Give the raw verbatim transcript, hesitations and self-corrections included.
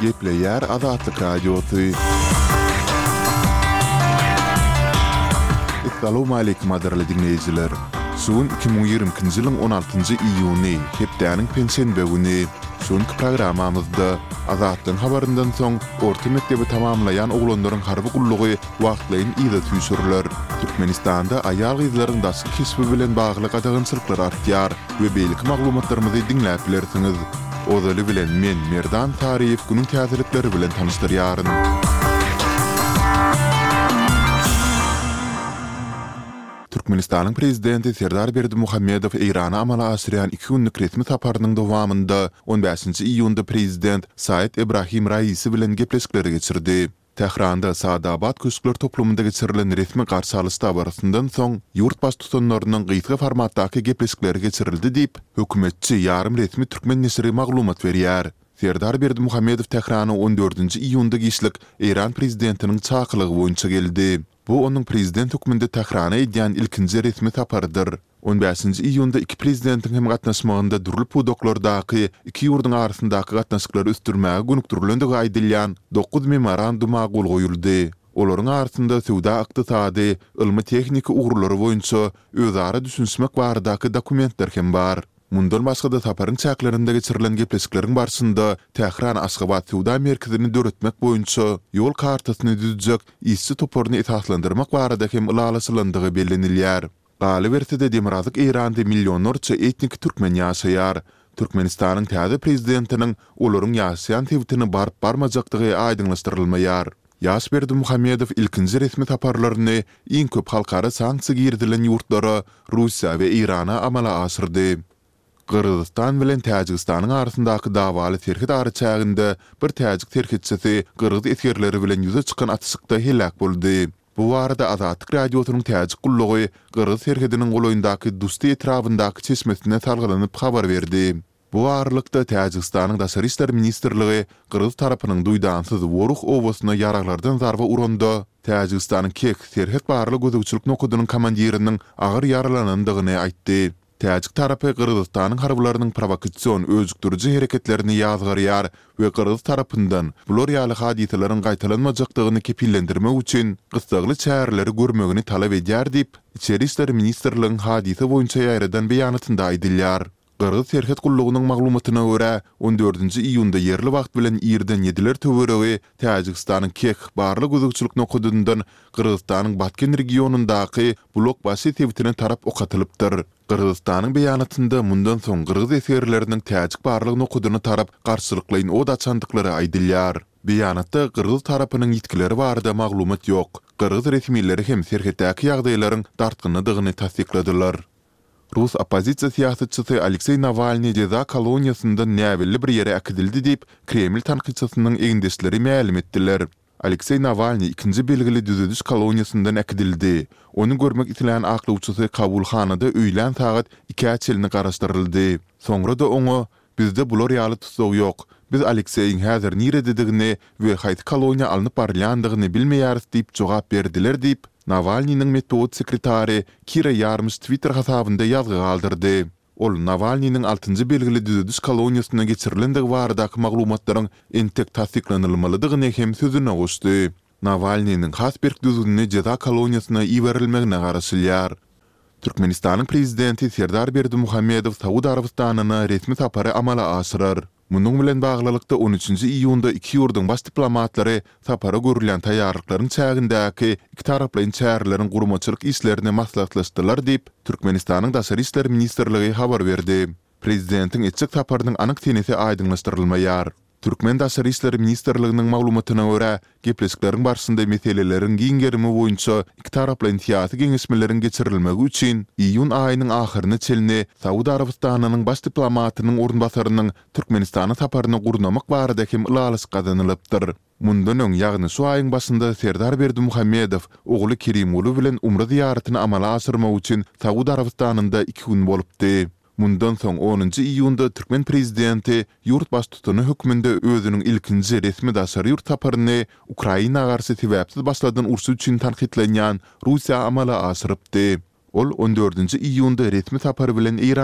Gepleyer Azatlyk Radiosu. Assalamu alaykum adarly dinleyijiler. Suun iki bin ýigrimkinji ýylyň on altynjy iýuny, hepdäniň pensiýa güni. Şonky programamyzda Azatlyň habaryndan soň orta mektebi tamamlayan oglanlaryň harby gullugy wagtlaryň ýyla tüýsürler. Türkmenistanda aýal gyzlaryň daşky kesbi bilen bagly gadagynçylyklar artýar we beýlik maglumatlarymyzy dinläp bilersiňiz. Ozaly bilen men Merdan Tariýew günüň täzelikleri bilen tanışdyrýaryn. Türkmenistanyň prezidenti Serdar Berdimuhammedow Eýrana amala asyrýan iki günlük resmi saparynyň dowamynda on beşinji iýunda prezident Said Ibrahim Raisi bilen gepleşikleri geçirdi. Tehranda Saadabad köşkler toplumunda geçirilen resmi garşy alyşda barasyndan soň ýurt baş tutanlarynyň gyýtgy formatdaky gepleşikleri geçirildi diýip hökümetçi ýarym resmi türkmen nesiri maglumat berýär. Serdar Berdimuhammedow Tehrana on dördünji iýunda gişlik Eýran prezidentiniň çakylygy boýunça geldi. Bu onun prezident höküminde Tehrana edýän ilkinji resmi saparydyr. on beşinji iýunda iki prezidentin hem gatnaşmagynda durul pudoklardaky iki ýurduň arasyndaky gatnaşyklary üstürmäge gönükdirilendigi aýdylýan dokuz memoranduma gol goýuldy. Olaryň arasynda sowda ykdysady, ilmi tehnika ugrulary boýunça özara düşünmek baradaky dokumentler hem bar. Mundan başga da saparyň çäklerinde geçirilen gepleşikleriň barşynda Tehran Aşgabat sowda merkezini döretmek boýunça ýol kartasyny düzjek işçi toporyny esaslandyrmak barada hem ilalaşylandygy bellenilýär. Galy berse-de Demirazyk Eýranda millionlarça etnik türkmen ýaşaýar. Türkmenistanyň täze prezidentiniň olaryň ýaşaýan tewtini barp barmajakdygy aýdynlaşdyrylmaýar. Ýaş Berdimuhammedow ilkinji resmi saparlaryny iň köp halkara sanksiýa girdilen ýurtlara Russiýa we Eýrana amala asyrdy. Gırgızistan bilen Täjikistanyň arasyndaky dawaly terhit ary çäginde bir täjik terhitçisi gyrgyz etgerleri bilen ýüze çykan atışykda helak boldy. Bu barada Azatlyk radiosynyň täjik gullugy gyrgyz terhitiniň goloýundaky Dusti etrafyndaky çeşmesine salgylanyp habar berdi. Bu aralykda Täjikistanyň daşary işler ministrligi gyrgyz tarapynyň duýdansyz Woruh owasyna ýaraglardan zarba uranda Täjikistanyň kek terhit barly gözegçilik nokudynyň komandiriniň agyr yaralanandygyny aýtdy. Täjik tarapy Gyrgyzstanyň harblarynyň provokasiýon özgürlüği hereketlerini ýazgarýar we Gyrgyz tarapyndan bular ýaly hadiselerin gaýtalanmajakdygyny kepillendirmek üçin gysgaly çäreleri görmegini talap edýär diýip Içeri işler ministrligiň hadise boýunça ýaýradan beýanatynda aýdylýar. Gyrgyz terhit gullugynyň maglumatyna görä on dördünji iýunda ýerli wagt bilen ýerden ýediler töweregi Täjikistanyň kek barly gözegçilik nokudyndan Gyrgyzstanyň batken regionundaky blok başy tewtine tarap okatylypdyr. Gyrgyzstanyň beýanatynda mundan soň Gyrgyz eserleriniň täjik barlygyny okudyny tarap garşylyklaýyn od açandyklary aýdylýar. Beýanatda Gyrgyz tarapynyň ýetkileri barada maglumat ýok. Gyrgyz resmiýetleri hem serhetdäki ýagdaýlaryň dartgynlydygyny tasdikladylar. Rus opozisiýa siýasatçysy Aleksey Navalny ceza koloniýasynda näwelli bir ýere akdildi diýip Kreml tanqidçisynyň egindeşleri ma'lum etdiler. Aleksey Navalny ikinji belgili düzediş koloniýasyndan akdildi. Onu görmek itilen aklawçysy kabulhanada öýlen sagat iki çelini garaşdyryldy. Soňra da oňa bizde bular ýaly tutsag ýok. Biz Alekseyiň häzir nirededigini we haýsy koloniýa alınıp barýandygyny bilmeýäris diýip jogap berdiler diýip Navalnyň metod sekretary Kira Yarmys Twitter hasabynda ýazgy galdyrdy. Ol Navalnyň altynjy belgili düzediş koloniýasyna geçirilendigi baradaky maglumatlaryň entek tasdiklanylmalydygyny hem sözüne goşdy. Navalnyň Hasberg düzüdüni ceza koloniýasyna iwerilmegine garaşylýar. Türkmenistanyň prezidenti Serdar Berdimuhammedow Saudiýa Arabistanyna resmi sapary amala aşyrar. Munyň bilen baglylykda on üçünji iýunda iki ýurduň baş diplomatlary sapara görülen taýýarlyklaryň çägindäki iki taraplaryň çäreleriň gurmaçylyk işlerini maslahatlaşdylar diýip Türkmenistanyň daşary işler ministrligi habar berdi. Prezidentiň etjek saparynyň anyk tenesi aýdynlaşdyrylmaýar. Türkmen daşary işler ministrliginiň maglumatyna görä, gepleşikleriň barşynda meselelerin giňgerimi boýunça iki taraplaryň siýasy geňeşmeleriň geçirilmegi üçin iýun aýynyň ahyryna çelini Saudiýa Arabistanynyň baş diplomatynyň orunbasarynyň Türkmenistana saparyny gurnamak barada hem ilalyş gazanylypdyr. Mundan öň ýagny şu aýyň başynda Serdar Berdimuhammedow ogly Kerim Ulu bilen umra ziýaratyny amala aşyrmak üçin Saudiýa Arabistanynda iki gün bolupdy. Mundan soň onunji iýunda Türkmen prezidenti ýurt baş tutany hökmünde özüniň ilkinji resmi daşary ýurt saparyny Ukraina garşy sebäpsiz başladan ursy üçin tanqidlenýän Russiýa amala aşyrypdy. Ol on dördünji iýunda resmi sapary bilen